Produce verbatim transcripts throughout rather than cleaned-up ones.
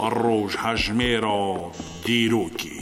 الروج هجميرا ديروكي.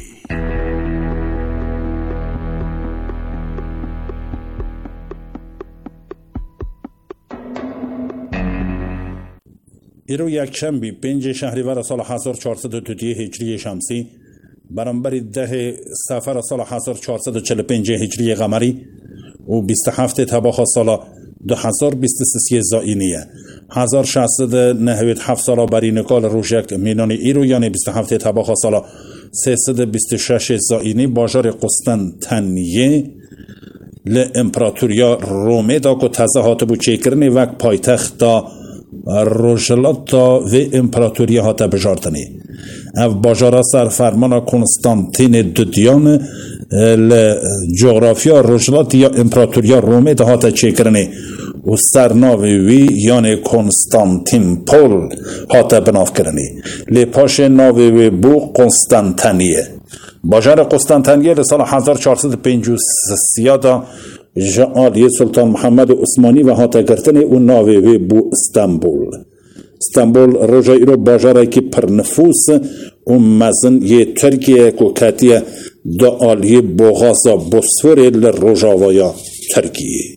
ایرو یک شنبه پنج شهریور سال هزار و چهارصد و دو هجری شمسی برابر ده صفر سال هزار و چهارصد و چهل و پنج هجری قمری و بیست و هفت تباخ سال دو هزار و بیست و سه زائینیه هزار و ششصد و نود و هفت سال برای نکال روژک میلان ایرو یعنی بیست و هفت تباخ سال سیصد و بیست و شش زائینی باجار قسطنطنیه ل امپراتوریا رومه دا که تزهات بو چیکرنی وک پایتخت دا روژلاتا و امپراتوریا هاتا بجارتنی او باجارا سر فرمان کنستانتین دودیان لجغرافیا روژلات یا امپراتوریا رومه ده هاتا چیکرنی و سرناوی وی یعنی کنستانتین پول هاتا بناف کرنی لپاش ناوی وی بو قسطنطنیه باجار قسطنطنیه لسال هزار و چهارصد و پنجاه و سه دا جعالی سلطان محمد عثمانی و هاتا گرتنی و ناوی وی بو استانبول استانبول روژایی رو باجاره که پر نفوس و مزن یه ترکیه که کتیه دا آلی بوغازا بسفوری لروژاوایا ترکیه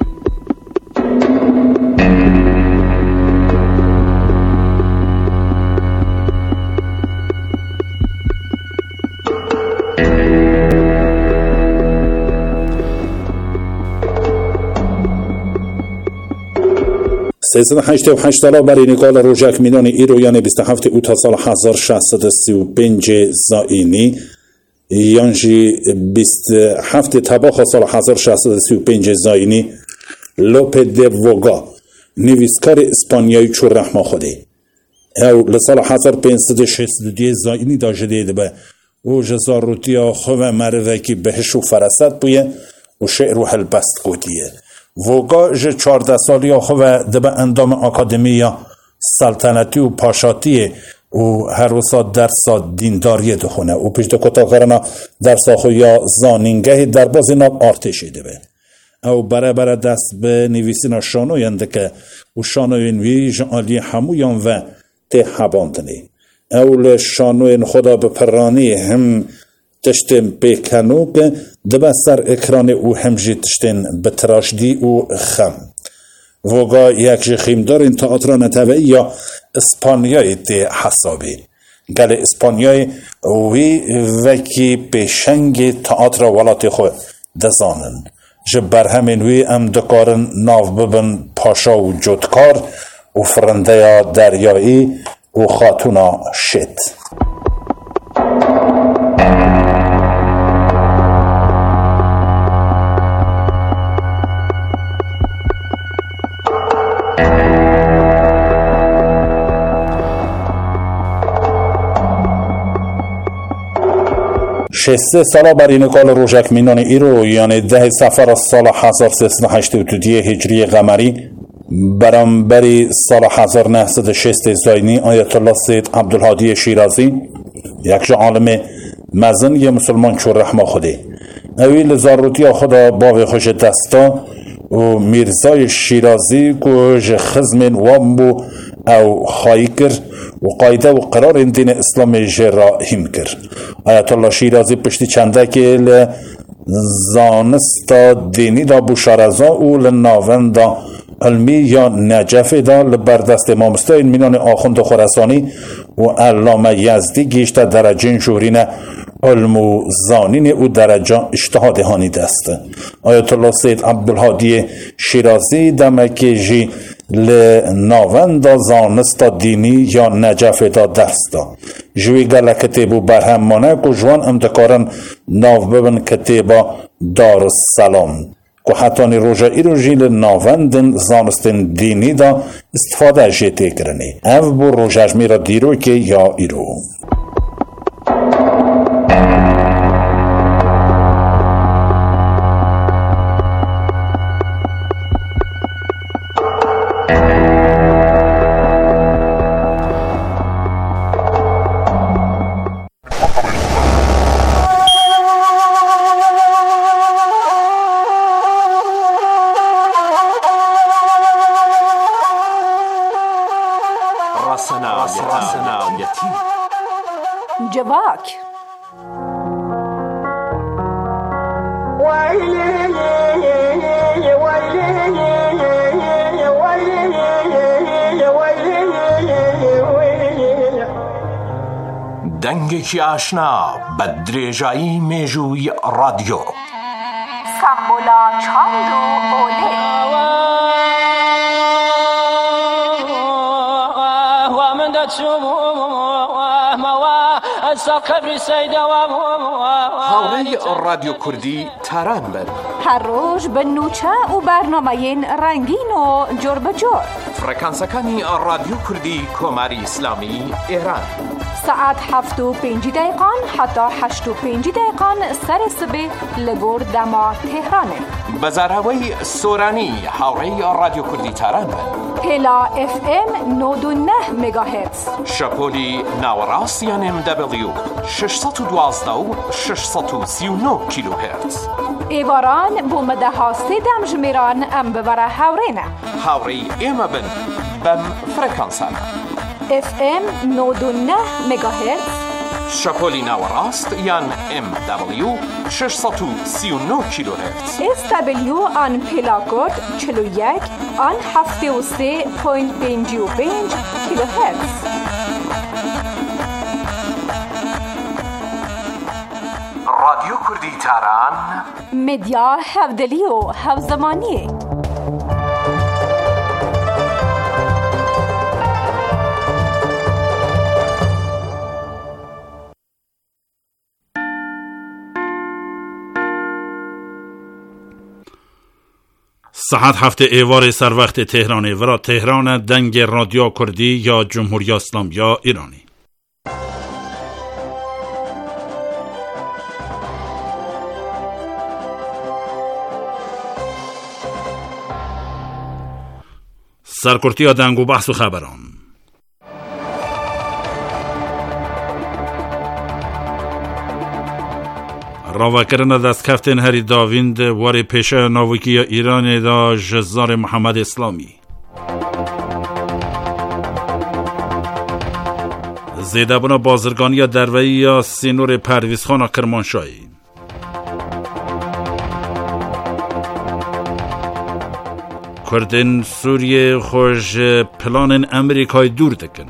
سیصد و هشتاد و هشت ساله برای نکال روژک میلان ایرو یعنی بیست و هفت اوت سال هزار و ششصد و سی و پنج زائینی یعنی بیست و هفت تباخ سال هزار و ششصد و سی و پنج زائینی لوپه د وگا نویسکار اسپانیایی چو رحمه خوده او لسال هزار و پانصد و شصت و دو زائینی داشته دیده به او جزاروتیا خواه مروکی بهش و فرست بویه و شعر و حلبست گودیه وگا جه چارده سالی آخو و دبه اندام اکادمیا سلطنتی و پاشاتی و هر وسا درسا دینداریه دخونه و پیش ده کتا کرنا درسا خو یا زانینگه در بازی ناب آرتشی دبه او برای برای دست به نویسینا شانوینده که و شانوین وی جعالی همویان و ته حباندنی اول شانوین خدا بپرانی هم تشتن پیکنو که دبه سر اکران او همجی تشتن بتراشدی او خم وگا یک جی خیمدار این تئاتر نتوی یا اسپانیایی تی حسابی گل اسپانیایی وی وکی پیشنگ تئاتر ولات خو دزانن جبر همین وی ام دکارن ناو ببن پاشا و جدکار و فرنده یا دریایی و خاتونا شد شسته سالا برای نکال روژک میلان ایرو یعنی ده سفر سال هزار و سیصد و هشتاد و دو هجری قمری برانبری سال هزار و نهصد و شصت زاینی آیت الله سید عبدالهادی شیرازی یک عالم مزن یه مسلمان چو رحمه خوده اویل زاروتی خدا باوی خوش دستا و میرزای شیرازی که خزم وامبو او خواهی کر و قایده و قرار دین اسلام جرا هم کر آیت الله شیرازی پشتی چنده که لزانستا دینی دا بوشارزا و لناون دا علمی یا نجف دا لبردست امامستای میلان آخوند خراسانی و علامه یزدی گیشت درجه جورین علم و زانین او درجه اجتهاد هانی دست آیت الله سید عبدالهادی شیرازی دمکی جی لناون دا زانستا دینی یا نجف دا دستا جوی گل کتیبو برهم مانه که جوان امتکارن ناو ببن کتیبا دار السلام که حتانی روژایی رو جی لناوندن زانستن دینی دا استفاده جیتی کرنی او بو روژجمی را دیرو که یا ایرو راسنا راسنا اليتيم بانگێکی ئاشنا بە درێژایی مێژووی رادیۆ سامبولا چاند و ئۆلێ هاوڕێی رادیۆ کوردی تاران بن هەر ڕۆژ بە نوچە و بەرنامەیەن ڕەنگین و جۆر بەجۆر فڕەکانسەکانی رادیۆ کوردی کۆماری ئیسلامی ئێران سعات هەفت و پێنج دقیقان حتا هەشت و پێنج دقیقان سەری سبێ لە گۆر دەما تێهرانێ بەزاراوەی سۆرانی هاوڕێی رادیۆ کوردی تاران بن هێلا ئف ئێم نۆد و نە مێگاهێرتز شەپۆلی ناوەڕاست یان ئێم دەبلیو شەشسەد و دوازدە و شەشسەد و سی و نۆ کیلۆهێرتز ئێواران بۆ مەدەها سێدەم ژمێران ئەم ببەرە هاوڕێنە هاوڕێی ئێمە بن بەم فڕەکانسانە ئف ئێم نۆد و نە مێگاهێرتز شەپۆلی ناوەڕاست یان ئێم دەبلیو شەشسەد و سی و نۆ کیلۆهێرتز ئێس دەبلیو ئان پێلاکۆد چل و یەک ئان هەفتێ و سێ پۆینت پێنج و پێنج کیلۆهێرتز رادیۆ کوردی تاران مدیا هەفدەلی و هەوزەمانیە ساعت هفته ایوار سر وقت تهرانه و را تهران دنگ رادیو کردی یا جمهوری اسلامی یا ایرانی. سرکرتی یا دنگ و بحث و خبران راوکرن دست کفتن هری داویند واری پیشه ناوکی ایران دا جزار محمد اسلامی زیده بنا بازرگانی دروی یا سینور پرویز خان کرمانشاهی کردن سوریه خوش پلان امریکای دور دکن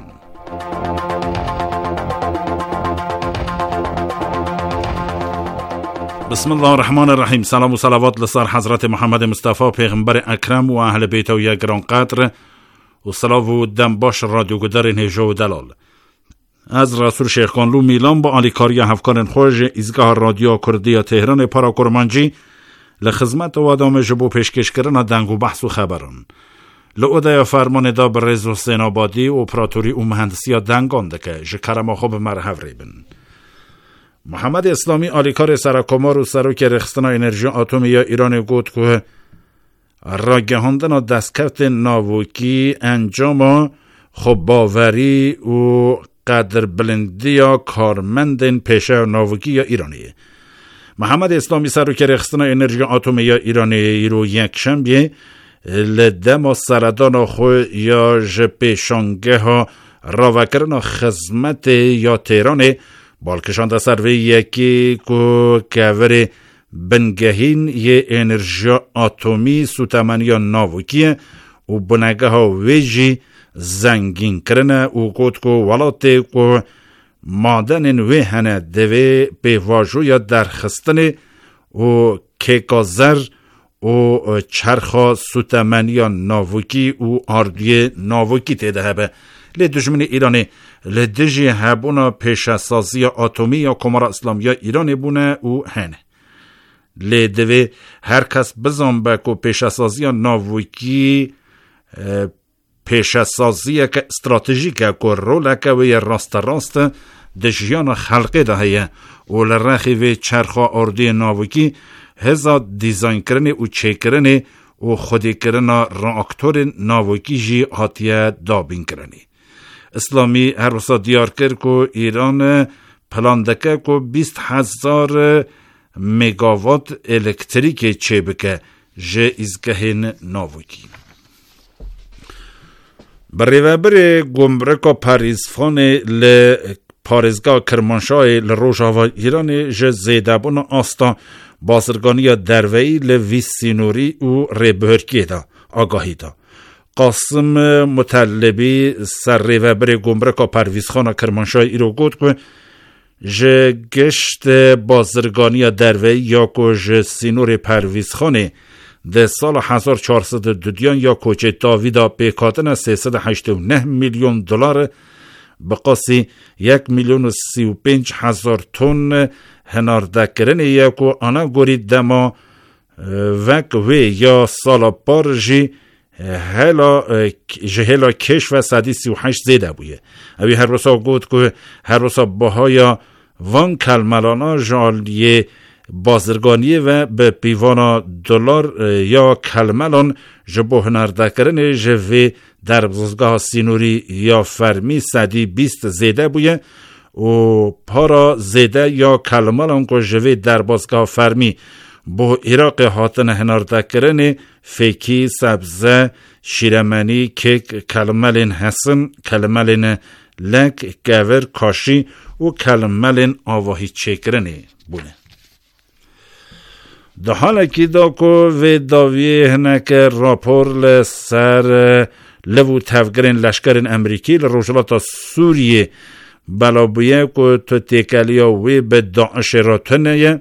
بسم الله الرحمن الرحیم. سلام و صلوات لسر حضرت محمد مصطفی پیغمبر اکرم و اهل بیت و یک گران قدر و صلاو و دم باش رادیو گدر هجا و دلال از رسول شیخ کانلو میلان با آلیکاری هفکارن خوش ایزگاه رادیو کردی تهران پارا کرمانجی لخدمت و ادامه جبو پیشکش کردن دنگ و بحث و خبران لعوده فرمان دا برز و سینابادی و اپراتوری و مهندسی دنگان دکه جکرما خوب مرحب ریبن. محمد اسلامی آلیکار سرکمار و سروک رخصتنا انرژی اتمی یا ایران گفت که راگهاندن دستکفت ناوکی انجام خب باوری و قدر بلندی یا کارمندن پیشه ناوکی یا ایرانیه. محمد اسلامی سروک رخصتنا انرژی اتمی یا ایرانی ایرو یک شنبه لدم سردان خو یا جپیشانگه ها راوکرنا خدمت یا تهران بالکشان دا سروی یکی که کور بنگهین یه انرژی اتمی سوتمنی یا ناوکیه و بنگه ها ویجی زنگین کرنه و گوت که ولاته که مادن وی هنه دوی به واجو یا درخستنه و کیکازر و چرخا سوتمنی یا ناوکی و آردوی ناوکی تیده هبه لی دشمن ایرانی لی دجی هبونا پیشه سازی اتمی یا کمار اسلامی ایرانی بونه و هنه لی دوی هر کس بزن بکو پیشه سازی ناوکی پیشه سازی که استراتژیک که رول که وی راست راست دجیان خلقی ده هیه و لرخی وی چرخا آردوی ناوکی هزا دیزاین کرنه و چه کرنه و خودی کرنه راکتور ناوکی جی هاتیه دابین کرنه. اسلامی هر روزا دیار کرد که ایران پلان دکه که بیست هزار مگاوات الکتریک چه بکه جه ازگهین ناوکی. بری و بری گمرک پاریزفان ل پارزگاه کرمانشاه لروج هوا ایران جه زیده بون آستا بازرگانی دروی لوی سینوری و ریبهرکی دا آگاهی دا. قاسم مطلبی سر ریوبر گمرک پرویز خان کرمانشاه ایرو گفت که ج گشت بازرگانی دروی یا کو ج سینور پرویز خانه ده سال هزار و چهارصد و دو یا کوچه داویدا پیکاتن سیصد و هشتاد و نه میلیون دلار بقاسی یک میلیون و سی و پنج هزار تن هناردکرن یکو آنا گوری دما وک وی یا سالا پار جی هلا جهلا کش و صدی سی و هشت زیده بویه. اوی هر روزا گود که هر روزا باهای وان کلملانا جالیه بازرگانی و به پیوانا دلار یا کلملان جبو هنردکرن جوی در بزرگاه سینوری یا فرمی صدی بیست زیده بویه و پارا زیده یا کلملان که جوی در بزرگاه فرمی با عراق هاتن هنردکرن فیکی، سبزه، شیرمنی، کک، کلملین حسن، کلملین لک، گور، کاشی و کلملین آواهی چکرنی بونه. در حالا که دا که و داویه هنک راپور لسر لو تفگرین لشکرین امریکی لروجلات سوریه بلابویه که تو تکلیا وی به داعش را تنیه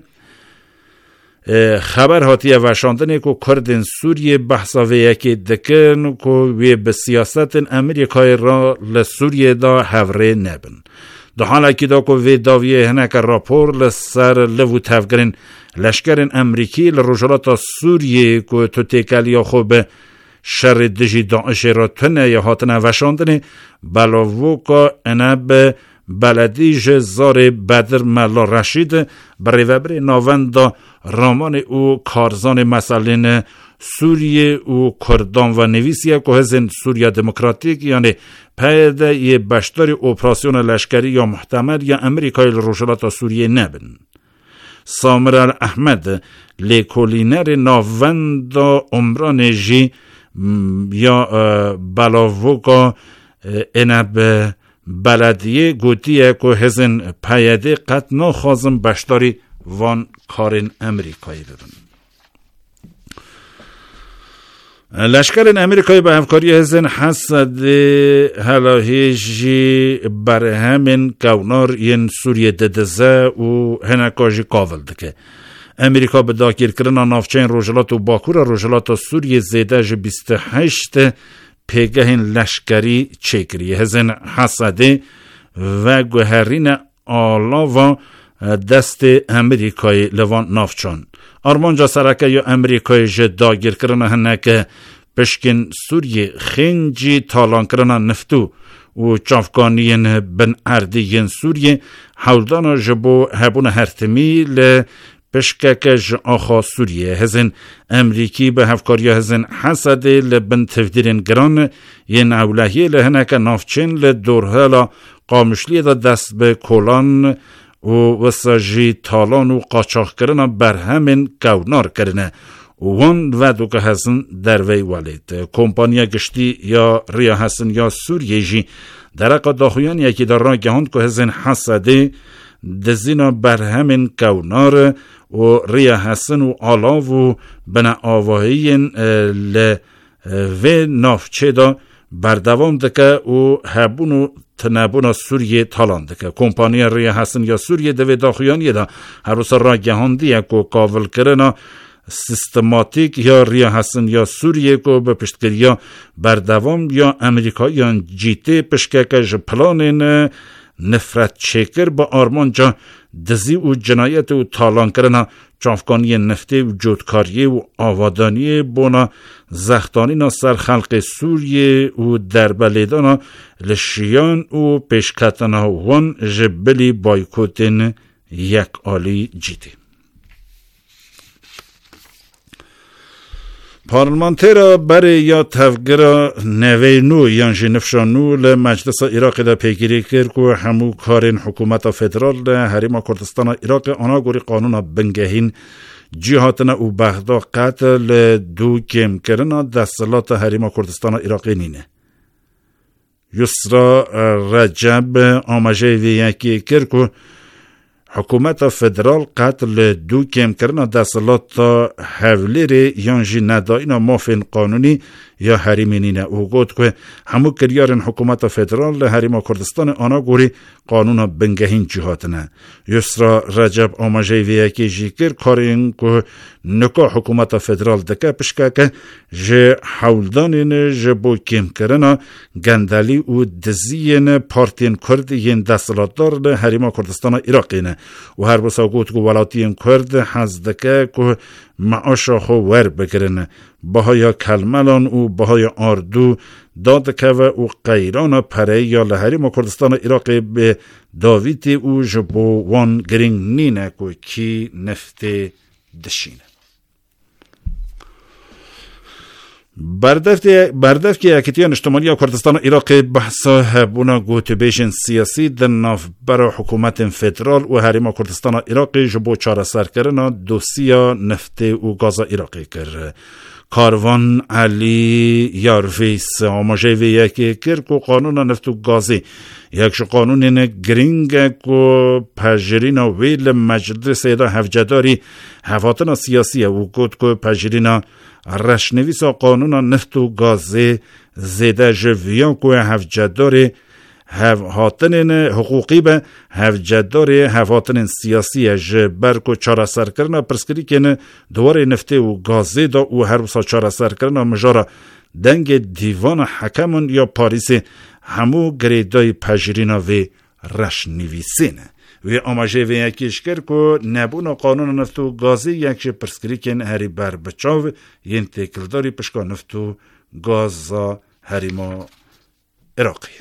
خبر هاتیه وشاندنه که کردین سوریه بحثا و یکی دکن که وی به سیاست امریکای را لسوریه دا هوره نبن. در حالا که دا که وی داویه هنک راپور لسر لو تفگرین لشکرین امریکی لروجلات سوریه که تو تکلیا خوب شر دجی داعش را تنه یا هاتنه وشاندنه بلاوو که انه به بلدیج زار بدر ملا رشید برای وبر ناوند رامان او کارزان مسئلین سوریه و کردان و نویسیه که هزین سوریه دموکراتیک یعنی پیده یه بشتر اپراسیون لشکری یا محتمل یا امریکای لروجلات سوریه نبن. سامر الاحمد لیکولینر ناوند عمران جی یا بلاوگا انب بلدیه گوتیه که هزین پیده قد نخوازم بشتاری وان کارین امریکایی ببن. لشکرین امریکایی به همکاری هزین حسد هلاهیجی بر همین گونار ین سوریه ددزه و هنکاجی کاول دکه. امریکا به داگیر کردن نافچین روجلات و باکور روجلات سوریه زیده جه بیست و هشت پیگهین لشکری چکری هزین حسده و گوهرین آلاوا دست امریکای لوان نافچان. آرمانجا سرکه یا امریکای جه داگیر کردن هنکه پشکن سوریه خنجی تالان کردن نفتو و چافکانین بن اردین سوریه حولدان جبو هبون هرتمی ل پشککش آخا سوریه هزین امریکی به هفکاری هزین حسده لبن تفدیرین گران ین اولهیه لهنک نافچین لدورهالا قامشلی دا دست به کولان و وساجی تالان و قاچاق کرنه بر همین گونار کرنه وان و دو که هزین دروی والید کمپانیا گشتی یا ریا هزین یا سوریه جی درقا داخویان یکی در را گهاند که هزین حسده دزینا بر همین گونار و ریا حسن و آلاو و بنا آواهین ل و نافچه دا بردوام دکه و هبون و تنبون سوریه تالان دکه کمپانی ریا حسن یا سوریه دوی داخویانی دا هر روز را گهاندیه که کاول کرنا سیستماتیک یا ریا حسن یا سوریه که به پشتگیری یا بردوام یا امریکایان جیته پشککش پلانین نفرت چکر با آرمان جا دزی و جنایت و تالان کرنا چافکانی نفته و جودکاری و آوادانی بونا زختانی نا سر خلق سوریه و دربلیدانا لشیان و پیشکتنا وان جبلی بایکوتین یک آلی جیتی. پارلمانتر برای یا تفگر نوی نو یانجی نفشانو لمجلس عراق دا پیگیری کرد که همو کارین حکومت فدرال حریم کردستان عراق آنا گوری قانون بنگهین جهاتنا و بغدا قتل دو کم کرنا دستلات حریم کردستان عراقی نینه. یسرا رجب آمجه وی یکی کرد که حکومت فدرال قتل دو کم کرنا دستلات حولی ری یانجی ندائینا مافین قانونی یا حریمینینه او گفت که همو کریارن حکومت فدرال حریم کردستان آنا گوری قانون بنگهین جهاتنه. یسرا رجب آماجه ویکی جیکر کارین که نکا حکومت فدرال دکه پشکه که جه حولدانین جه بو کم کرنا گندلی و دزین پارتین کرد ین دستلاتدار حریم کردستان عراقینه و هر بسا گوت که ولاتین کرد حزدکه که معاشا خو ور بگرن بهای کلملان و بهای آردو داد که و قیران پره یا لحریم کردستان عراق به داویتی او جبو وان گرینگ نینه که کی نفت دشینه. بردفت که اکتیان اجتماعی کردستان عراق بحثا هبونا گوتبیشن سیاسی در ناف برای حکومت فدرال و حریم کردستان عراق جبو چاره سر کرنا دوسیا نفت و گاز عراقی کرد. کاروان علی یارویس آماجه وی یکی کرد که قانون نفت و گازی یکش قانون اینه گرینگ که پجرین ویل مجلس ایدا هفجداری هفاتن سیاسی و گفت که پجرین رشنویس قانون نفت و گازی زیده جویان که هفجداری هاتن حقوقی به هفجدار هواتن سیاسی جبر کو چاره سر کرنا پرسکری کنه دوار نفته و گازی دا و هر بسا چاره سر کرنا مجارا دنگ دیوان حکمون یا پاریس همو گریدای پجرینا و رشنویسینه و آماجه و یکیش کرد که نبون قانون نفت و گازی یکش پرسکری کنه هری بر بچاو ین تکلداری پشکا نفت و گازا هریما عراقی.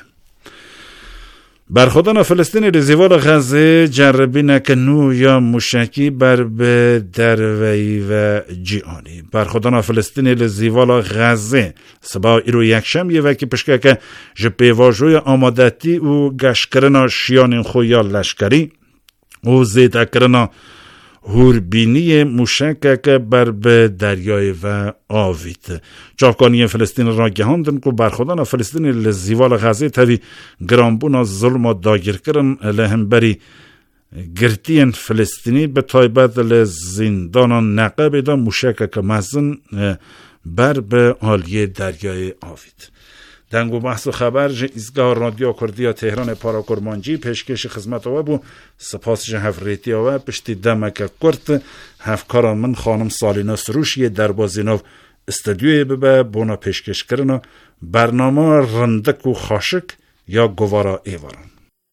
برخودان فلسطین رزیوال غزه جربی نکنو یا مشکی بر به دروی و جیانی. برخودان فلسطین رزیوال غزه سبا ایرو یکشم یه وکی پشکه که جپیواجوی آمادتی و گشکرنا شیان خویا لشکری و زیده کرنا هوربینی موشک که بر به دریای و آوید. چاپکانی فلسطین را گهاندن که برخودان فلسطین لزیوال غزه تاوی گرانبونا ظلم و داگیر کرن لهمبری گرتین فلسطینی به تایبت لزیندان نقب دا موشک که مزن بر به آلیه دریای آوید. دنگو بحث و خبر جه ایزگاه رادیو کردیا تهران پارا کرمانجی پیشکش خدمت و بو سپاس جه هفریتی و پشتی دمک کرد هفکاران من خانم سالینا سروشی در بازیناو استودیوی ببه بونا پیشکش کرنا برنامه رندک و خاشک یا گوارا ایواران.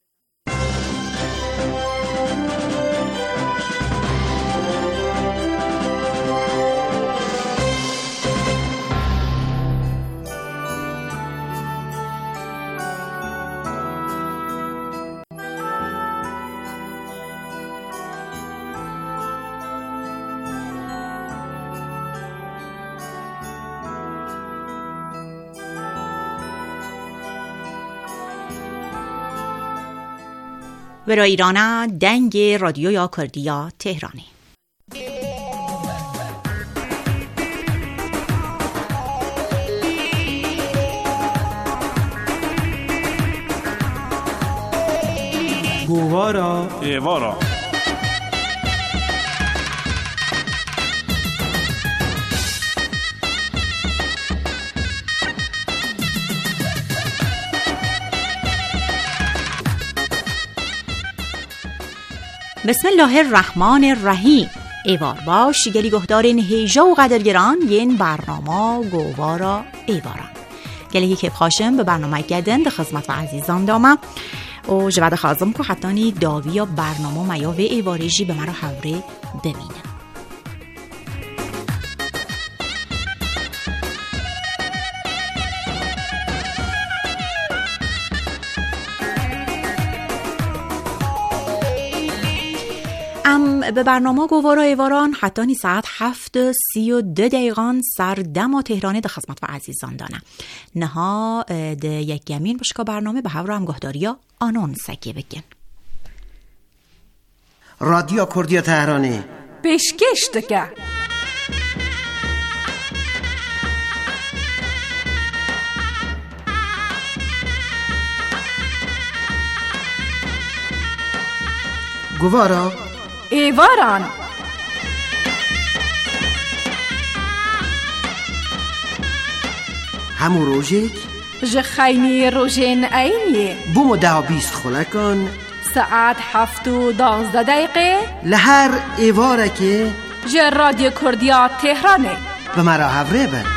ورا ایرانا دنگ رادیو یا کردیا تهرانی. گوارا ایوارا بسم الله الرحمن الرحیم. ایوار باش گلی گهدارین هیجا و قدرگران ین برنامه گوارا ایواران گلی که خاشم به برنامه گدن ده خدمت و عزیزان دامه و جواد خازم که حتانی داوی یا برنامه میا و ایوارجی به مرا حوره ببینه. به برنامه گوارا ایواران حتانی ساعت هفت سی و دو دقیقان سر دم تهرانی ده خدمت و عزیزان دانه نها ده یک گمین بشکا برنامه به هورا هم گهداریا آنون سکی بگن. رادیو کردیا تهرانی پیشکش دکه گوارا ایواران همو روژک جه خیمی روژین اینیه بومو ده و بیست خلکان ساعت هفت و دانزده دقیقه لهر ایواره که جه رادیو کردیا تهرانه به مرا هفره بر.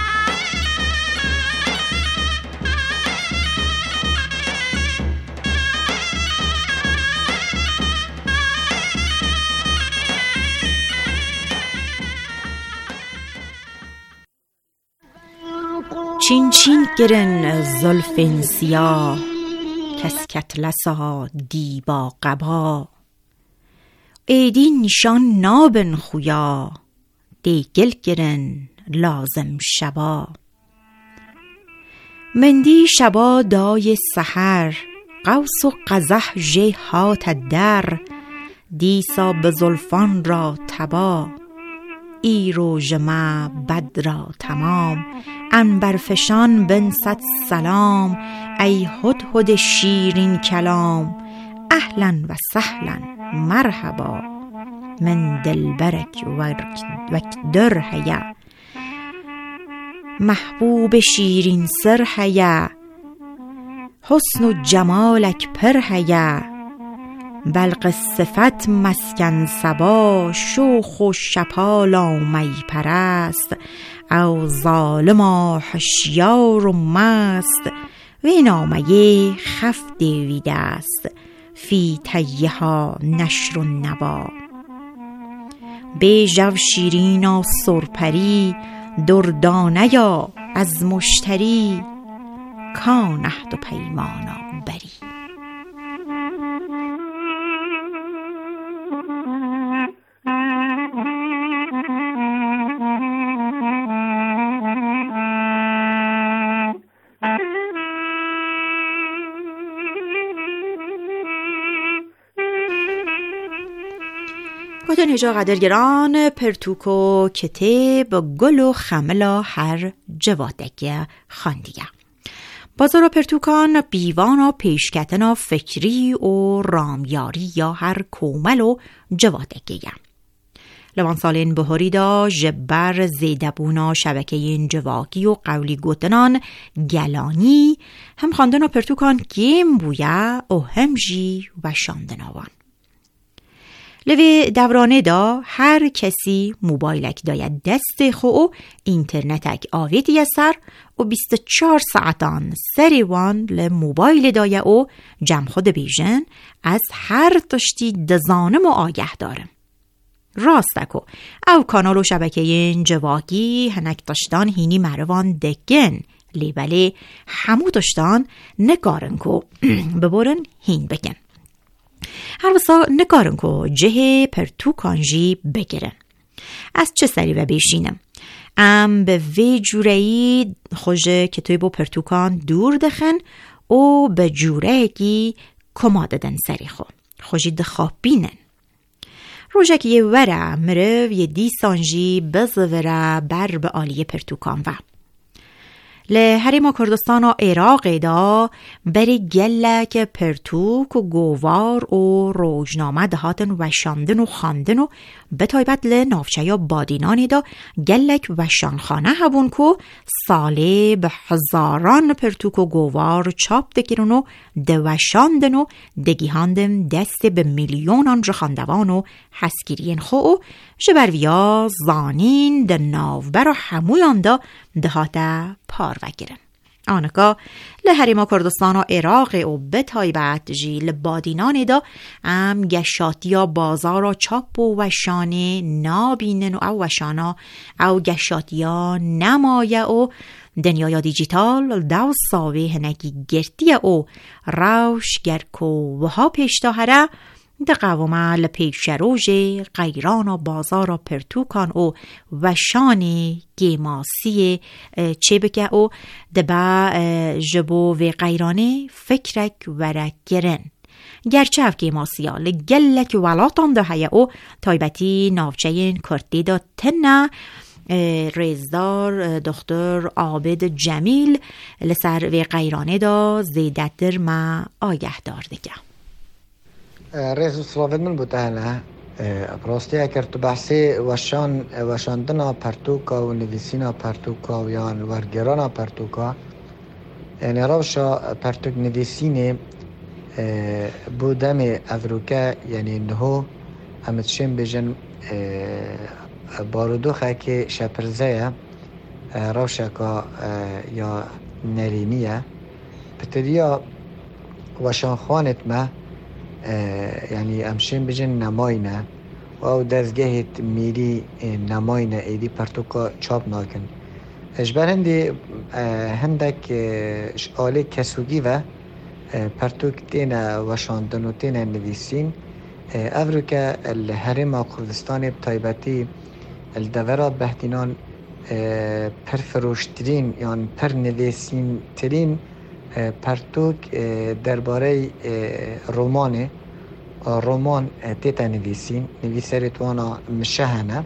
چین چین گرن زلفین سیاه کسکت لسا دی با قبا ایدی نشان نابن خویا دی گل گرن لازم شبا مندی شبا دای سحر قوس و قزح جه هات در دیسا به زلفان را تبا ای روژ ما بد را تمام عنبرفشان بنصت سلام ای هدهد شیرین کلام اهلا و سهلا مرحبا من دلبرک وک در هیا محبوب شیرین سر هیا حسن و جمالک پر هیا بلق صفت مسکن سبا شوخ و شپالا می پرست او ظالما هشیار و مست وی نامه خف دیویده است فی تیها نشر و نوا بیجو شیرینا سرپری دردانه یا از مشتری کان عهد و پیمانا بری. گوتن هجا قدرگران پرتوک و کتب گل و خملا هر جوادگه خاندیگه بازار پرتوکان بیوان و پیشکتن و فکری و رامیاری یا هر کومل و جوادگه لوان سالین بهاری دا جبر زیدبونا شبکه این جواکی و قولی گوتنان گلانی هم خواندن و پرتوکان گیم بویا و همجی و شاندن آوان لوی دورانه دا هر کسی موبایلک داید دست خو و اینترنتک آویدی سر و بیست و چهار ساعتان سری وان لموبایل دایه و جمع خود بیژن از هر تشتی دزانم و آگه دارم. راستکو او کانال و شبکه این جواگی هنک داشتان هینی مروان دگن لیبله همو داشتان نگارن کو ببورن هین بگن هر وسا نگارن کو جه پرتوکانجی بگیرن از چه سری و بیشینم ام به وی جورهی خوشه که توی با پرتوکان دور دخن و به جوره گی کماده دن سری خو خوشی دخواب بینن روژه که یه وره مرو یه دیسانجی بزوره بر به آلیه پرتوکان و لحریما کردستان و عراق دا بری گلک پرتوک و گوار و روزنامه دهاتن و شاندن و خاندن و به تایبت لنافچه یا بادینانی دا گلک و شانخانه هبون که ساله به هزاران پرتوک و گوار چاپ دگیرن و دوشاندن و دگیهاندن دست به میلیونان جخاندوان و حسگیرین خو و جبرویا زانین ده ناوبر و همویان دا دهاته پار وگیرن آنکا لحریما کردستان و عراق و به تایبت جیل بادینان دا ام گشاتیا بازار و چاپ و وشانه نابینن و او وشانا او گشاتیا نمایه و دنیای دیجیتال دو ساوه هنگی گرتیه و روش گرکو و ها پیشتاهره ده قوامه لپیش روژه قیران و بازار و پرتوکان و وشان گیماسی چه بکه و ده با جبو و قیرانه فکرک ورک گرن گرچه اف گیماسی ها لگلک ولاتان ده هیا و تایبتی نافچه این کرتی دا تنه ریزدار دختر عابد جمیل لسر و قیرانه دا زیدتر ما آگه دار دیگه رئیس سلاوید من بوده هنه براستی اگر تو بحثی وشان وشاندن پرتوکا و نویسین پرتوکا و یا ورگران پرتوکا یعنی روشا پرتوک نویسینه بودم افروکا یعنی نهو امتشن بجن بارودوخه که شپرزه روشا که یا نرینیه بتریا وشان خوانت ما یعنی امشن بجن نماینه و او دزگهت میری نماینه ایدی پرتوکا چاپ ناکن اجبر هندی هندک آله کسوگی و پرتوک تینا وشاندن و تینا نویسین افرو که الهرم کردستان بطایبتی الدورات بهتینان پرفروشترین یعنی پر نویسین ترین پرتوک درباره رومانه رومان تیتا نویسین نویسری توانا مشهنه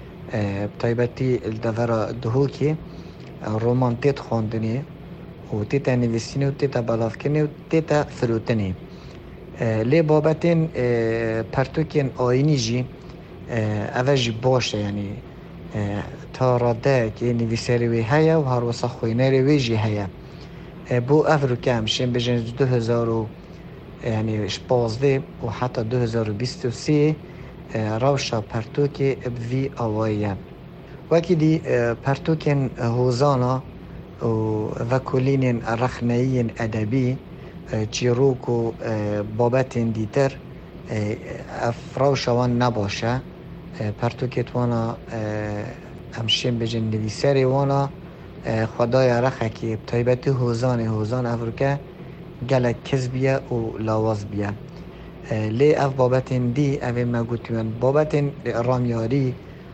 بطایبتی الدورا دهوکی رومان تیت خوندنی و تیتا نویسینی و تیتا بلافکنی و تیتا فروتنی لی بابتین پرتوکین آینی جی اوش باشه یعنی تا راده که نویسری وی هیا و هر وصا خوینری وی جی هیا بو افرو که همشین بجن دو هزار و یعنی شپازده و حتی دو هزار و بیست و سی روشا پرتوکی بوی آوائیه وکی دی پرتوکین هوزانا و کلین رخنهین ادبی چیروک و بابتین دیتر افراوشوان نباشه پرتوکت وانا همشین بجن نویسری وانا خدای رخه که بطایبت هوزان هوزان افروکه گلک کز بیا و لاواز بیا لی اف بابتین دی اوه مگوتیون بابتین رامیاری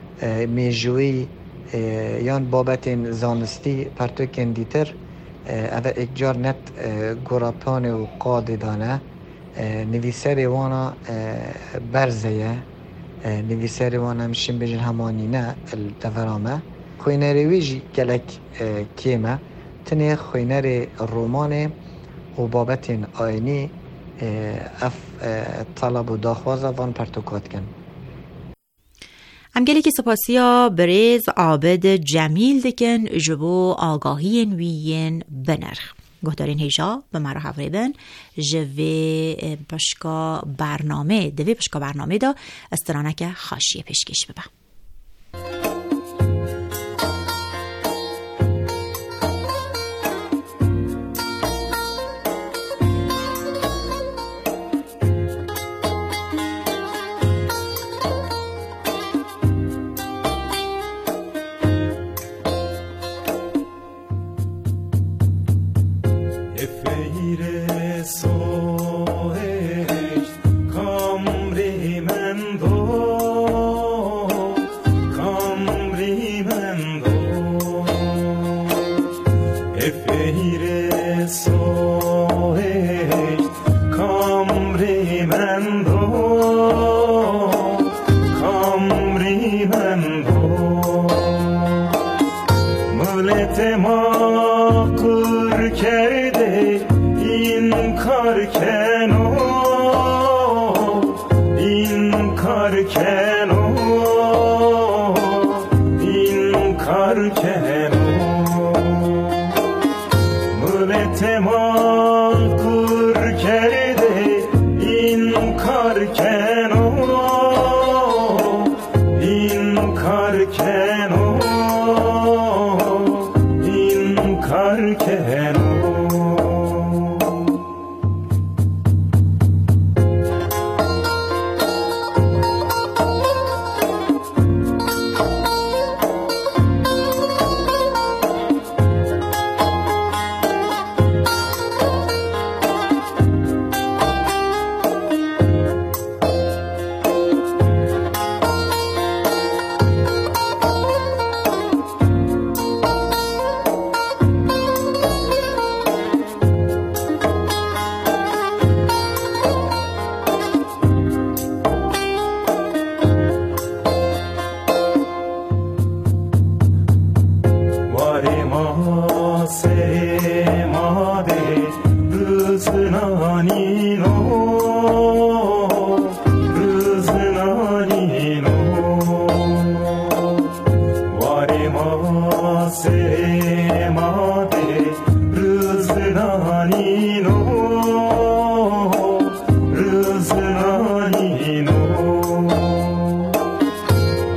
میجوی یان بابتین زانستی پرتوکن دیتر اوه اکجار نت گراپان و قاد دانه نویسر وانا برزه نویسر وانا همشین بجن همانینه الدورامه خوینر ویجی گلک کیمه تنه خوینر رومانه و بابتین آینی اف طلب و داخوازه وان پرتوکات کن امگلی که سپاسیا بریز عابد جمیل دکن جبو آگاهی ویین بنرخ گهدارین هیجا به مرا حوریبن جوی پشکا برنامه دوی پشکا برنامه دا استرانک خاشیه پیشکش ببا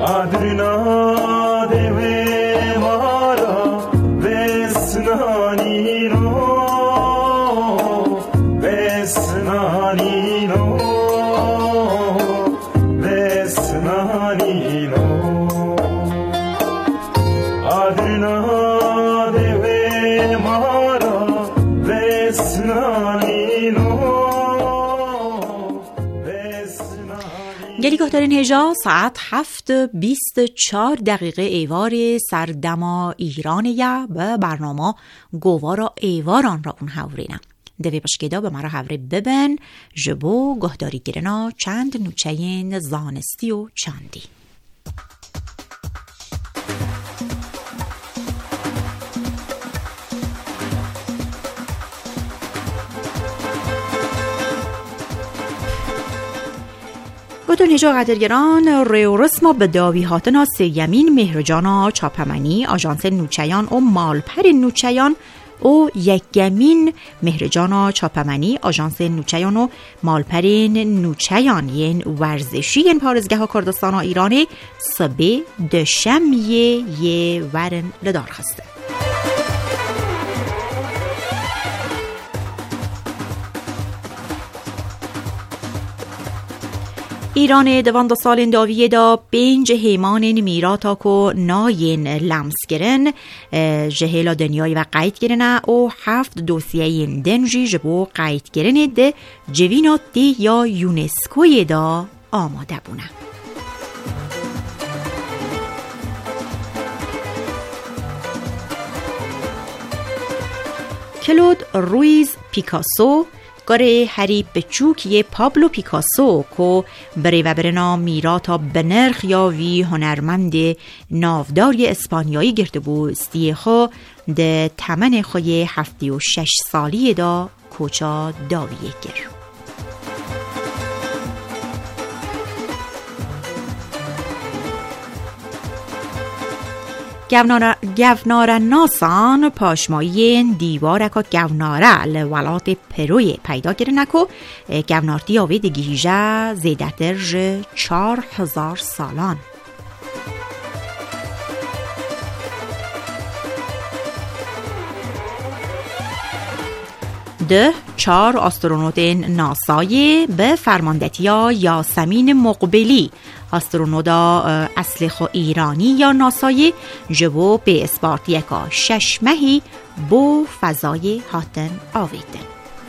Adrina deve mara vesnani no vesnani no vesnani no Adrina deve mara vesnani no گلیگهدارین هجا ساعت هفت بیست چار دقیقه ایوار سردما ایران یا به برنامه گوارا ایواران را اون هورینم دوی بشکیدا به مرا هوری ببن جبو گهداری گرنا چند نوچهین زانستی و چاندی گوتون هجا قدرگران ریو رسما به داوی هاتنا سیمین مهرجانا چاپمنی آژانس نوچیان و مالپر نوچیان و یکگمین مهرجانا چاپمنی آژانس نوچیان و مالپرین نوچیان ین ورزشی ین پارزگه ها کردستان ها ایرانه سبه دشمیه یه ورن لدار خسته ایران دوان سال داویه دا پنج هیمان میراتا کو ناین لمس گرن جهیلا دنیای و قید گرنه و هفت دوسیه دنجی جبو قید گرنه ده جوینات دی یا یونسکوی دا آماده بونه. کلود رویز پیکاسو گاره هری بچوک یه پابلو پیکاسو کو بره و برنا میراتا بنرخ یا وی هنرمند نافداری اسپانیایی گرده بود ستی خو ده تمن خوی هفتی و شش سالی دا کوچا داویه گر گونار ناسان پاشمایی دیوارکا گوناره لولات پروی پیدا گرنکو گونارتی آوید گیجه زیدتر ج چار هزار سالان ده چار آسترونوت ناسای به فرماندتیا یاسمین مقبلی آسترونودا اصل خو ایرانی یا ناسای جبو به اسپارتیکا شش مهی بو فضای هاتن آویدن.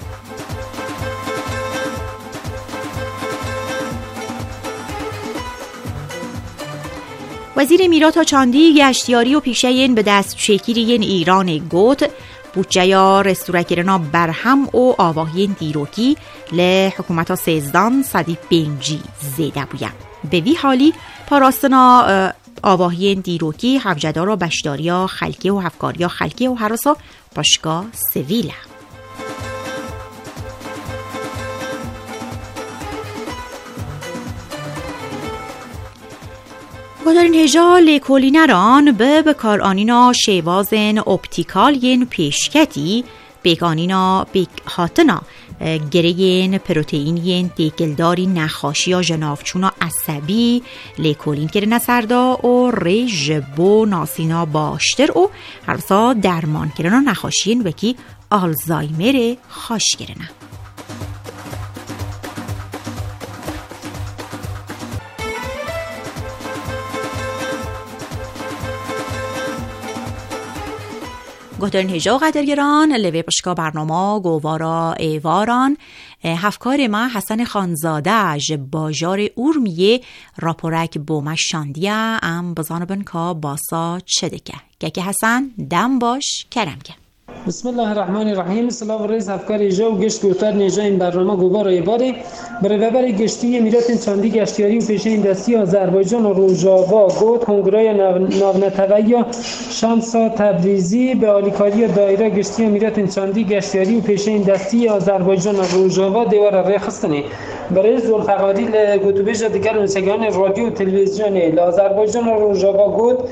وزیر میراتا چاندی گشتیاری و پیشهین به دست شکیرین ایران گوت بودجه یا رستورکرنا برهم و آواهین دیروکی ل حکومتا سیزدان صدی پنجی زیده بویم. به وی حالی پاراستنا آواهین دیروکی حفجدارا بشداریا خلکی و هفکاریا خلکی و حراسا پاشگاه سویله. گذارین هجا لیکولی نران به بکار آنینا شیوازن اپتیکال ین پیشکتی بیک آنینا بیک هاتنا گرین پروتئین ین دیگلداری نخاشی یا جنافچونا عصبی لیکولین کرنه سردا و ریج بو ناسینا باشتر و هرسا درمان کرنه نخاشین وکی آلزایمر خاش کرنه. گوترین هجا قدرگران لوی پشکا برنامه گوارا ایواران هفکار ما حسن خانزاده جب باجار اورمیه راپورک بومش شاندیه ام بزانبن که باسا چدکه که که حسن دم باش کرم که بسم الله الرحمن الرحیم. سلام و رئیس افکار جا و گشت گوتر نیجا این برنامه گوبار و ایباره برای وبر گشتی میرات چاندی گشتیاری و پیشه این دستی آذربایجان و روژاوا گوت کنگرای ناونتویا شمسا تبریزی به آلیکاری دایره گشتی میرات چاندی گشتیاری و پیشه این دستی آذربایجان و روژاوا دیوار رخصتنی برای زلفقاری لگوتوبیج دیگر نسگان رادیو و تلویزیونی لآذربایجان و روژاوا گوت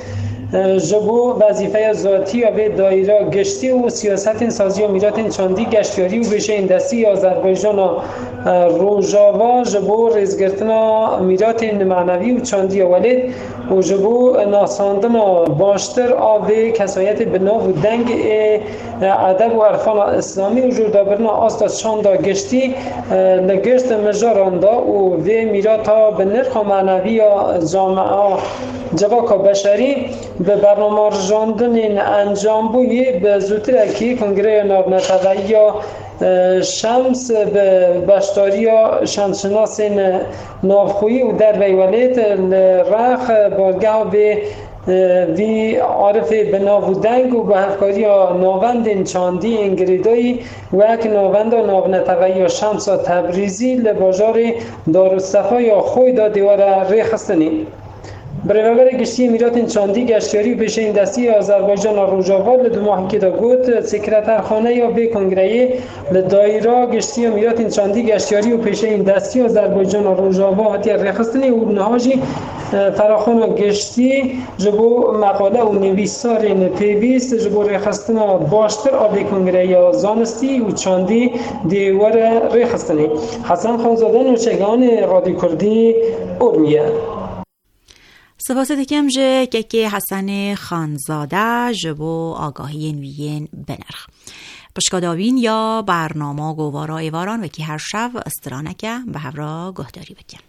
جبو وظیفه ذاتی یا به دایره گشتی و سیاست سازی و میرات چاندی گشتیاری و بشه این دستی آذربایجان و روژاوا جبو ریزگرتنا میرات معنوی و چاندی ولید و جبو ناساندن باشتر آب کسایت بنا و دنگ ادب و عرفان اسلامی و جردابرنا آستا چاندا گشتی لگشت مجاراندا و وی میراتا به نرخ معنوی یا جامعه جواکا بشری به برنامه رجاندن انجام بویی به زودتر که کنگره ناونتوی یا شمس به بشتاری یا شمسشناس نافخویی و در ویولیت رخ بارگاه به وی عارف بناو دنگ و به هفکاری ناوند چاندی انگریدایی و اک ناوند و ناونتوی یا شمس تبریزی لباجار دارالصفا یا خوی دا دیوار ریخستنی برابر گشتی میرات چاندی گشتیاری و پیش این دستی آذربایجان و روژاوا لدو ماهی که دا گوت سکرترخانه یا به کنگره لدایره گشتی میرات چاندی گشتیاری و پیش این دستی آذربایجان و روژاوا هاتی ریخستنی و نهاجی فراخون و گشتی جبو مقاله و نویسار پیویست جبو ریخستن باشتر آبی کنگره یا زانستی و چاندی دیوار ریخستنی حسن خانزاده نوچگان رادیو کردی ارمیه. سپاس دکم جه که که حسن خانزاده جبو آگاهی نویین بنرخ پشکاداوین یا برنامه گوارا ایواران و که هر شب استرانکه به هفرا گهداری بکن.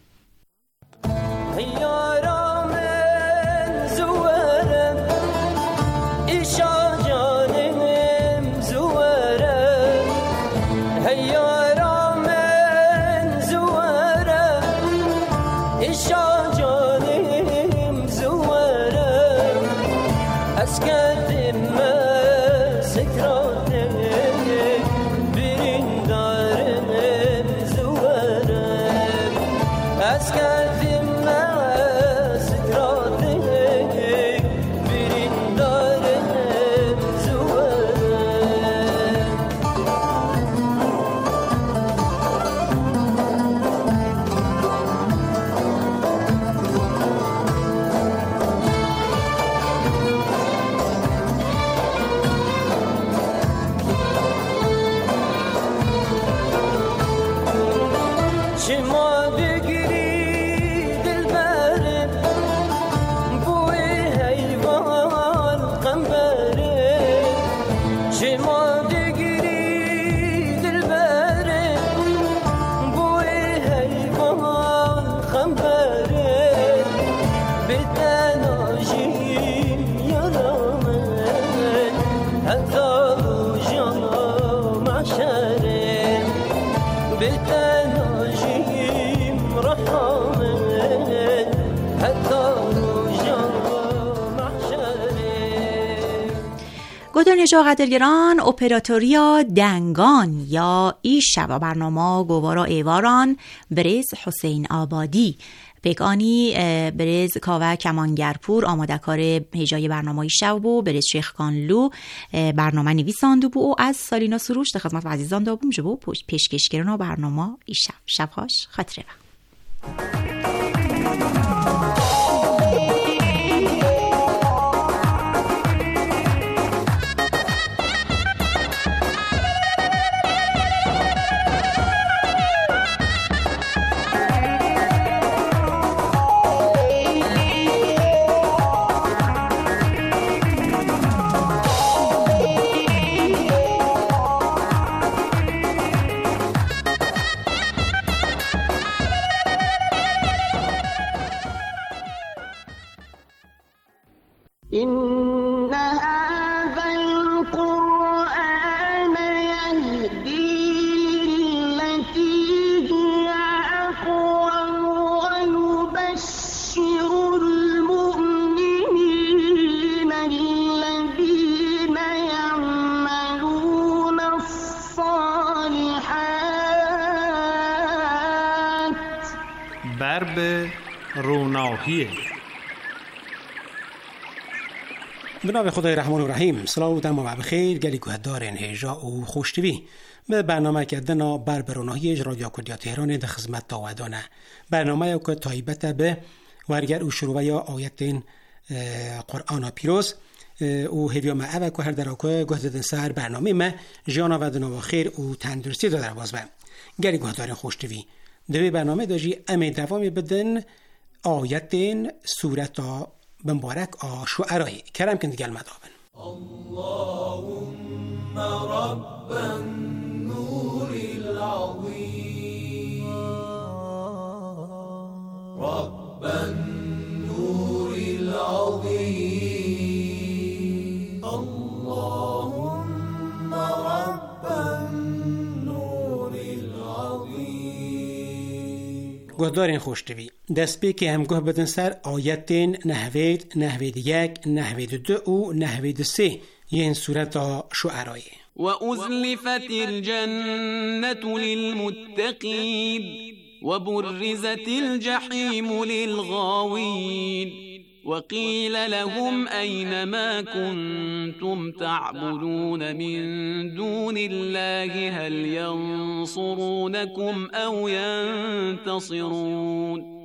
گودرنجا قدرگران اپراتوریا دنگان یا ایش و برنامه گوارا ایواران برز حسین آبادی پیکانی برز کاوه کمانگرپور آماده کار هجای برنامه شب بو برز شیخ کانلو برنامه نویساندو بو و از سالینا سروش در خدمت عزیزان دابوم جبو پیشکشگران برنامه ایشب شبهاش خاطره برب روناهیه. بنام خدای رحمان و رحیم. سلام و تمام بخیر. گلی گهدارن هجا و خوشتوی به برنامه کردن برب روناهیه رادیو کردیا تهران در خدمت داودانه. برنامه که تایبت به ورگر و شروع یا آیتین قرآن پیروز او هیویا ما اوه که هر دراکه گوه دادن سر برنامه ما جانا و دنوا خیر و تندرستی دادر باز با گری گوه دارین خوشتوی دوی برنامه داجی امی دوامی بدن آیتین سورتا بمبارک آ شعرائی کرم کند گل مدابن اللهم رب النور العظيم رب النور العظيم اللهم رب النور العظيم گهدارین خوشتوی دست بی که هم گه بدن سر آیتین نحوید نحوید یک نحوید دو و نحوید سه این صورت شعرایی وأزلفت الجنة للمتقين وبرزت الجحيم للغاوين وقيل لهم أين ما كنتم تعبدون من دون الله هل ينصرونكم أو ينتصرون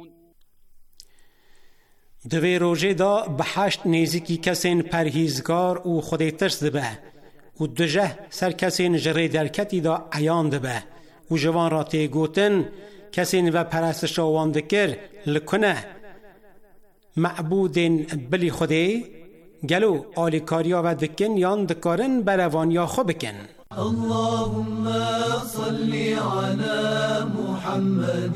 دوی روژه دا به هشت نیزی کسین پرهیزگار و خودی ترس دبه و دوژه سر کسین جری درکتی دا عیان دبه و جوان را تیگوتن کسین و پرستش آوان دکر لکنه معبودین بلی خودی گلو آلی کاریا و دکن یان دکارن بروان یا خو بکن اللهم صل على محمد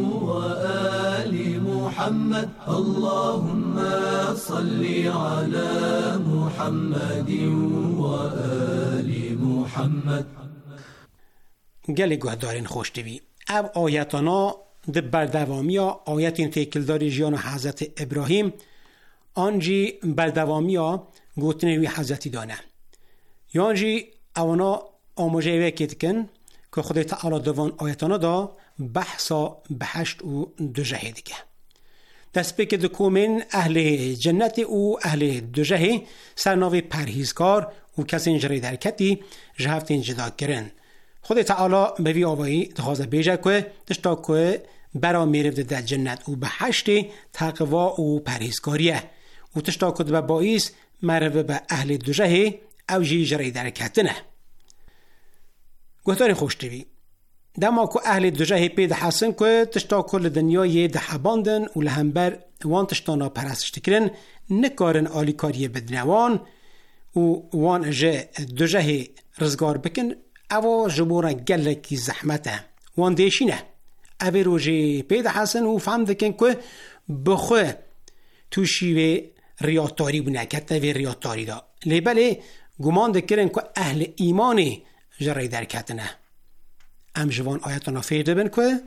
وآل محمد اللهم صل على محمد وآل محمد گلی گوه دارین خوشتوی او آیتانا ده بردوامیا آیتین تیکلداری جیان حضرت ابراهیم آنجی بردوامیا گوتنوی حضرتی دانه یانجی اونا آموزه وکید کن که خدای تعالی دوان آیتانا دا بحثا بحشت و دو جهه دیگه دست بکه دکومن اهل جنت و اهل دو جهه سرناوی پرهیزکار و کسی انجری درکتی جهفتین جدا کرن خدای تعالی به وی آوایی دخوازه بیجه که دشتا که برا میرفت در جنت و بحشت تقوا و پرهیزکاریه و دشتا که به باعث مروه به اهل دو جهه او جی جری درکتنه گوهداری خوشتوی دما که اهل دو جهه پید حسن که تشتا کل دنیای دحباندن و لهمبر وان تشتانا پرستشت کرن نکارن آلی کاری بدنوان و وان جه دو جهه رزگار بکن او جبورا گلکی زحمته وان دیشینه اوی رو جه پید حسن و فهم دکن که بخواه توشیوه ریاتاری و نکت اوی ریاتاری دا لیبله گمان دکرن که اهل ایمانی جری درکتنه ام جوان آیتانا فیده بن که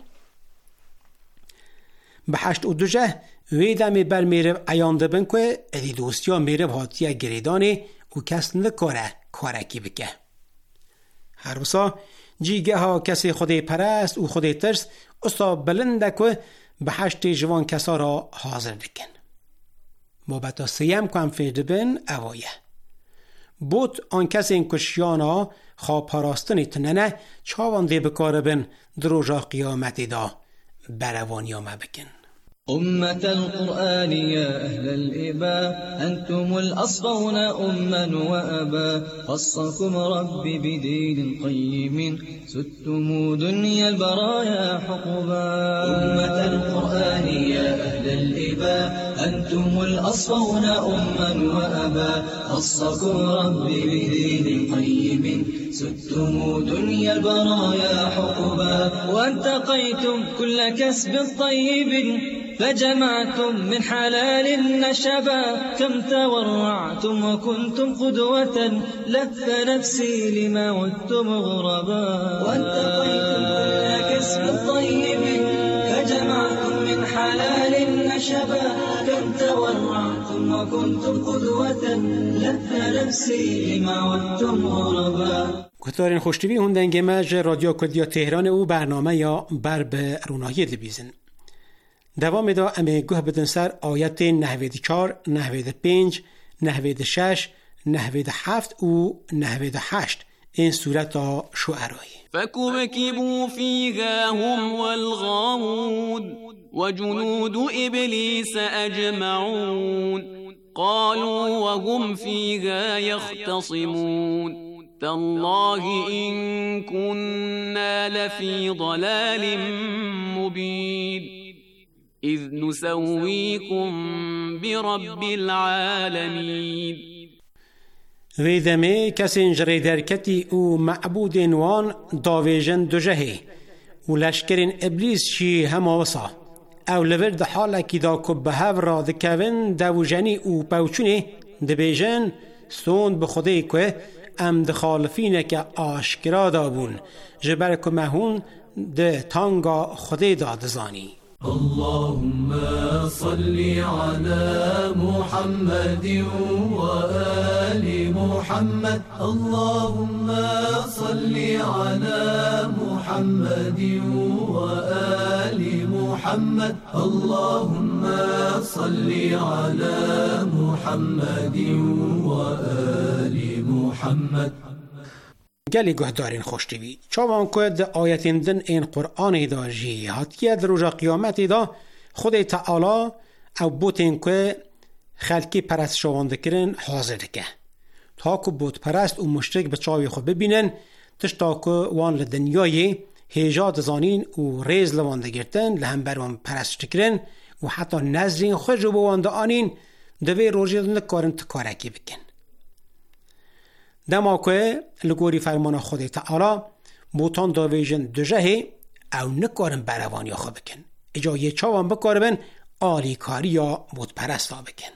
به هشت و دو جه ویدم بر میرب عیانده بن که ادی دوستیا میرب حاتیه گریدانه و کس نکاره کارکی بکه هر بسا جیگه ها کسی خودی پرست و خودی ترس اصلا بلنده که به هشت جوان کسا را حاضر دکن مابتا سیم که هم فیده بن اوایه بود آن کسی این کشیانا خواب پاراستنی تننه چاوان دی بکاره بن دروجا قیامتی دا بروانی آمه بکن أمة القرآن يا أهل الإباء أنتم الأصفون أما وأبا خصكم ربي بدين قيم ستم دنيا البرايا حقبا أمة القرآن يا أهل الإباء أنتم الأصفون أما وأبا خصكم ربي بدين قيم ستم دنيا البرايا حقبا وانتقيتم كل كسب طيب فجمعتم من حلال النشبا كم تورعتم وكنتم قدوة لف نفسي لما ودتم غربا وانتقيتم كل كسب طيب فجمعتم من حلال النشبا كم تورعتم وكنتم قدوة لف نفسي لما ودتم غربا کتارین خوشتوی هندنگ مج رادیو کردیا تهران او برنامه یا بر به رونایی دبیزن دوام دا امی گوه بدن سر آیت نهوید چار، نهوید پنج، نهوید شش، نهوید هفت و نهوید هشت این صورت شعرایی. فكبكبوا فيها هم والغاوون وجنود إبليس أجمعون قالوا وهم فيها يختصمون تالله إن كنا لفي ضلال مبين إذ نسويكم برب العالمين. ویدمه کسین جری درکتی او معبود وان داویجن دو جهی و لشکرین ابلیس شی هماوسا او لورد حالا کی دا کب هف را دکوین دوجنی او پوچونی دبیجن سوند به خودی که ام دخالفینه که آشکرا دابون جبر که مهون ده تانگا خودی دادزانی. اللهم صل على محمد وآل محمد اللهم صل على محمد وآل محمد اللهم صل على محمد وآل محمد. گلی گهدارین خوشتیوی چاوان که ده آیتین دن این قرآن دا جی هاتیه در روژا قیامتی دا خود تعالی او بوتین که خلکی پرست شوانده کرن حاضر که تا که بوت پرست و مشترک به چاوی خود ببینن تشتا که وان لدنیای هیجاد زانین و ریز لوانده گرتن لهم بروان پرست کرن و حتی نظرین خوش رو بوانده آنین دوی روژی دن کارن تکارکی بکن. دما که لگوری فرمان خود تعالی بوتان داویجن دو جهی او نکارن بروانی خواه بکن اجا یه چاوان بکاربن آلی کاری یا بود پرستا بکن.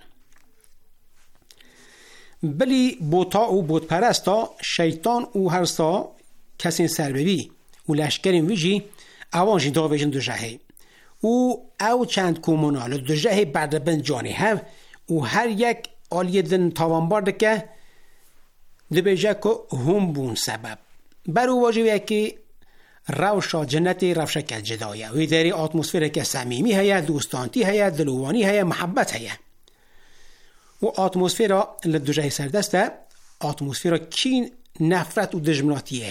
بلی بوتا او بود پرستا شیطان او هرستا کسین سربوی و لشکرین ویجی اوانجی داویجن دو جهی او او چند کومونال دو جهی بردبن جانی هم و هر یک آلی دن تاوان برده که دبیجه که هم بون سبب برو واجبه که روشا جنتی روشا کل جدایه وی داری آتمسفیر که سمیمی هیا دوستانتی هیا دلوانی هیا محبت هیا و آتمسفیر لدوجه سردسته آتمسفیر کین نفرت و دجمناتیه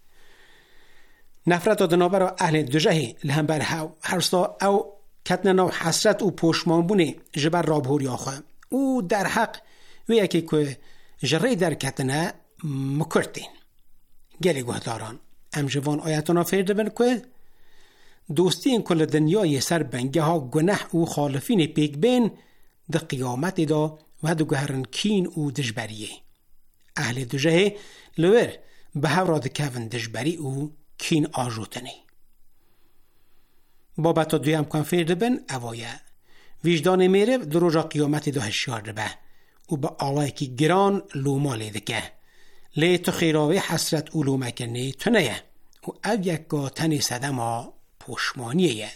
نفرت و دنابر اهل دوجه لهم بر هرستا او کتننا و حسرت و پشمان بونه جبر رابهوری آخواه او در حق وی اکی که جری در کتنه مکرتین. گلی گهداران ام جوان آیتانا فرده بن که دوستی این کل دنیای سر بنگه ها گناه و خالفین پیک بین ده قیامت دا و دو گهرن کین و دجبریه اهل دوجه لور به هورا ده کون دجبری و کین آجوتنی. بابتا دویم کن فرده بن اوایه ویجدان میره در روژا قیامت دا هشیار به و با آوه که گران لوما لیده که لی تو خیراوی حسرت و لومه کنی تو نیه و او یکا تنی صدما پشمانیه.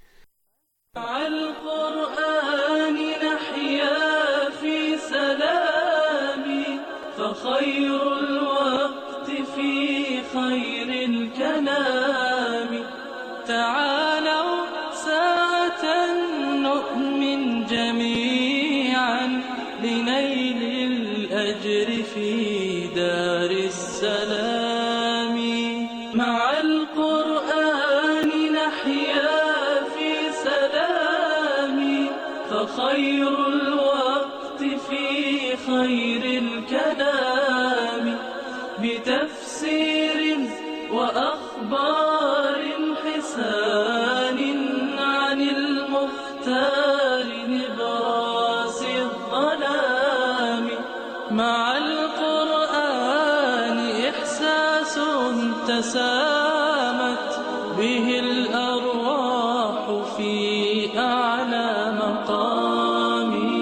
القرآن نحيا في سلام فخير الوقت في خير الكلام تعالوا ساعة نؤمن جميعا لنيل الأجر في دار السلام مع القرآن نحيا في سلام فخير الوقت في خير الكلام بتفسير وأخبار حسان عن المختار نبراس الظلام مع القرآن إحساس تسامت به الأرواح في أعلى مقام.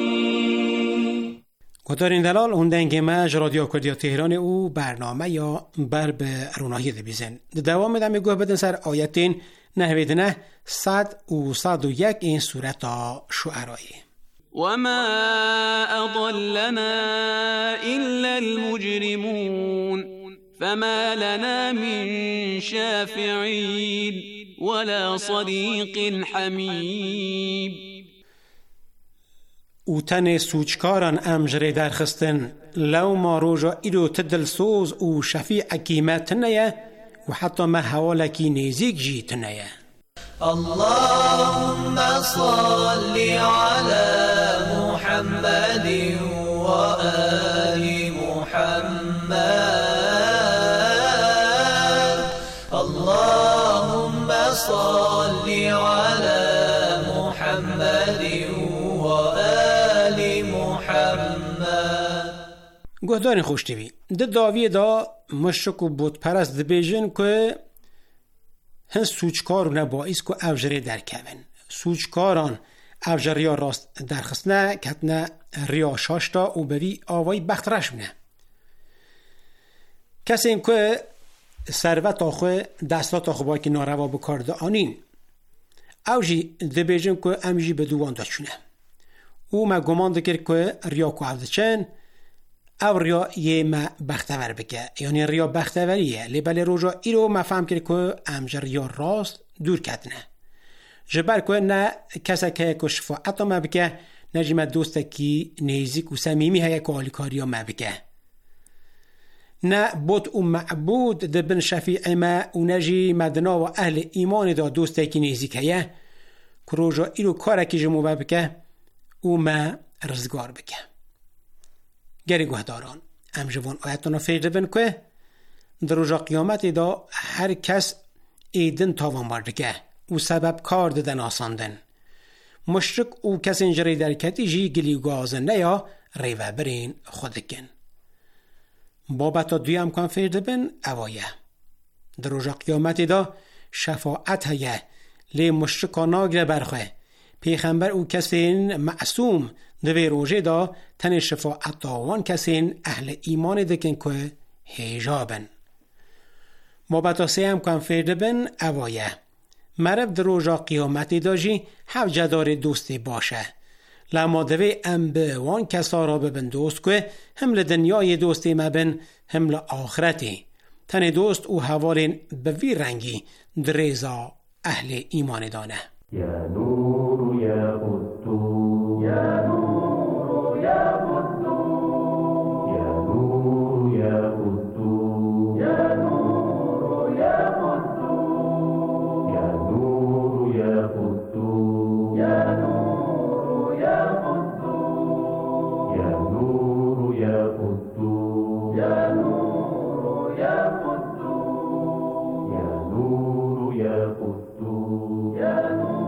گذارین دلال هندنگ مج رادیو کردیا تهران او برنامه یا بر به رونایی دبیزن دوام دمی گوه بدن سر آیتین نهویدنه صد و صد و یک این صورت شعرایی. وما أضلنا إلا المجرمون فما لنا من شافعين ولا صديق حميم. او تن سوچکاران امجره درخستن لو ما روژا ایدو تدل سوز او شفیع قیمت نیه و حتی ما حوالکی نیزیک جیت نیه. اللهم صل على محمد وآل محمد اللهم صل على محمد وآل محمد. گهدارین خوشتیوی ده داوی دا مشرک و بود پرست ده بیجن که هن سوچکارو نباییست که اوجره در کون سوچکاران اوجره ها راست درخستنه کتنه ریا شاشتا و بوی آوائی بخت رشمنه کسی این که ثروت آخوه دستات آخوه باید که ناروا بکارده آنین اوجی ده بیجن که امجی به دوان داد شونه او ما گمان دکر که ریا که عوده چن او ریا یه ما بختور بکه یعنی ریا بختوریه لیبل روژا ای رو ما فهم کرد که امجا ریا راست دور کتنه جبر که نه کسا که که شفاعت ما بکه نجیم دوسته که نیزیک و سمیمی هیا که آلیکاری ما بکه نه بود و معبود دبن شفیع ما و نجی مدنا و اهل ایمان دا دوسته که نیزیک هیا که روژا ای رو کاره که جمعه بکه او ما رزگار بکه. گری گهداران ام جوان آیتنا فیجده بن که در روژا قیامت دا هر کس ایدن تاوان بردگه و سبب کار ددن آساندن مشرک او کس انجری در کتی جی گلی گازن نیا ریوه برین خودکن بابتا دوی امکان فیجده بن اوایه در روژا قیامت دا شفاعت هیه لی مشرکا ناگر برخواه پیغمبر او کسین معصوم دوی روژه دا تن شفاعت داوان کسین اهل ایمان دکن که هیجابن بابتا سی هم کن فرده بن اوایه مرب در روژا قیامتی داجی حو جدار دوستی باشه لما دوی ام به وان کسا را ببن دوست که هم لدنیای دوستی مبن هم لآخرتی تن دوست او حوالین به وی رنگی دریزا اهل ایمان دانه یا نور یا قدو یا نور یا قدو یا نور یا قدو یا نور یا قدو یا نور یا قدو یا نور یا قدو یا نور یا قدو یا نور یا قدو یا نور یا قدو یا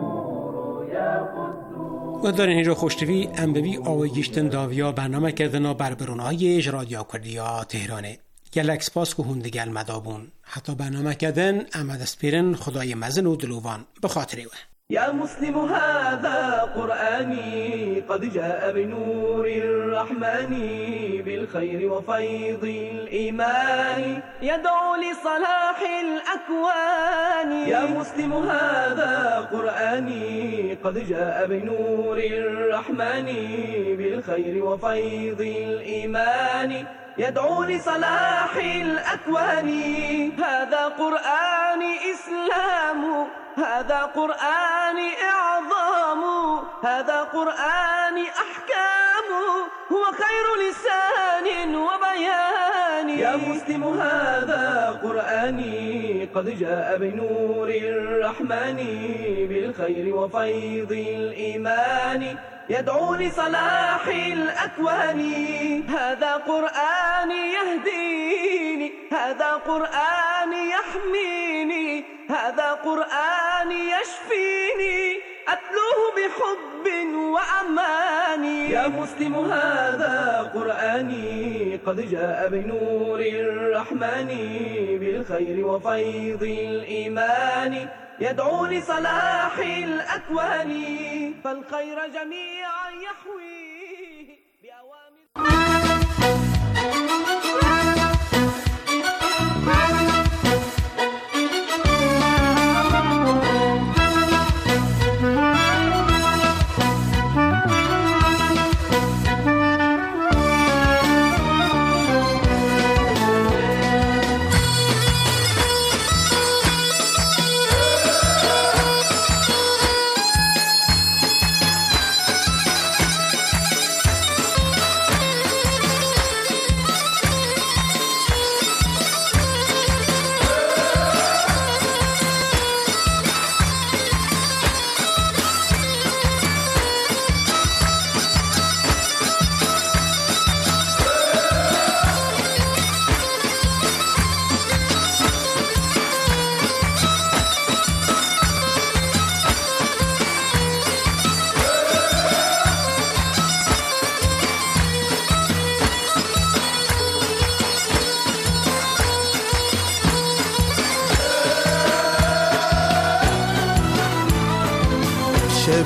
و دارین اینجا خوشتوی ام ببی آوی گیشتن داویا برنامه کردنا بربرونهای رادیو کردیا تهرانه گلک سپاس که هندگل مدابون حتی برنامه کردن امد اسپیرن خدای مزن و دلوان بخاطره و يا مسلم هذا قرآني قد جاء بنور الرحمن بالخير وفيض الإيمان يدعو لصلاح الأكوان يا مسلم هذا قرآني قد جاء بنور الرحمن بالخير وفيض الإيمان يدعو لصلاح الأكوان هذا قرآن إسلام هذا قرآن إعظام هذا قرآن أحكام هو خير لسان وبيان يا مسلم هذا قرآني قد جاء بنور الرحمن بالخير وفيض الإيمان يدعو لصلاح الأكوان هذا قرآن يهديني هذا قرآن يحميني هذا قرآن يشفيني أتلوه بحب وأمان يا مسلم هذا قرآني قد جاء بنور الرحمن بالخير وفيض الإيمان يدعو لصلاح الأكوان فالخير جميعا يحويه بأوامر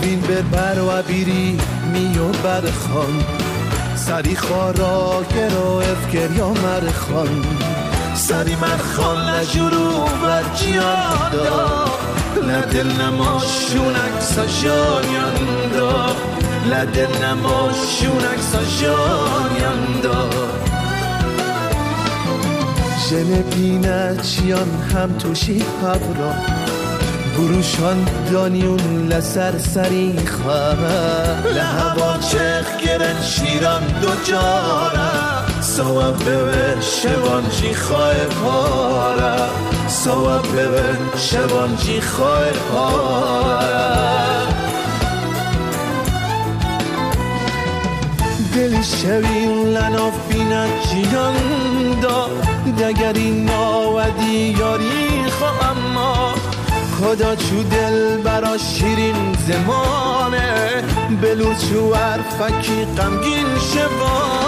بین بر بر و بیری میو برخان سری خارا گرو افکر یا مرخان سری مرخان لجورو برجیان دا لدل نماشونک سجانیان دا لدل نماشونک سجانیان دا جن بینچیان هم توشی حبرا بروشان دانیون لسر سری خواه لحبا چخ گرن شیران دو جاره سواب ببن شبان جی خواه پاره سواب ببن شبان جی خواه پاره دلی شوین لناف بیند جیان دا دگری ناودی یاری خواه اما خدا چو دل برا شیرین زمانه بلو چو عرفکی غمگین شبانه